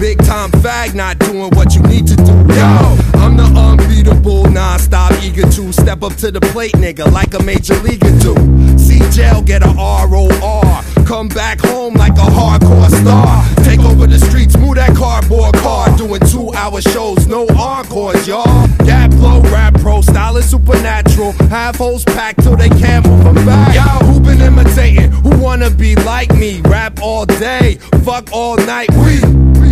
big time fag, not doing what you need to do. Yo, I'm the unbeatable, non-stop eager to step up to the plate, nigga, like a major leaguer do. See jail, get a ROR. Come back home like a hardcore star. Take over the streets, move that cardboard car. Doing 2-hour shows, no encores, y'all. Gap flow, rap pro, style is supernatural. Half hoes packed till they can't move them back. Yo, who been imitating? Who wanna be like me? Rap all day, fuck all night, we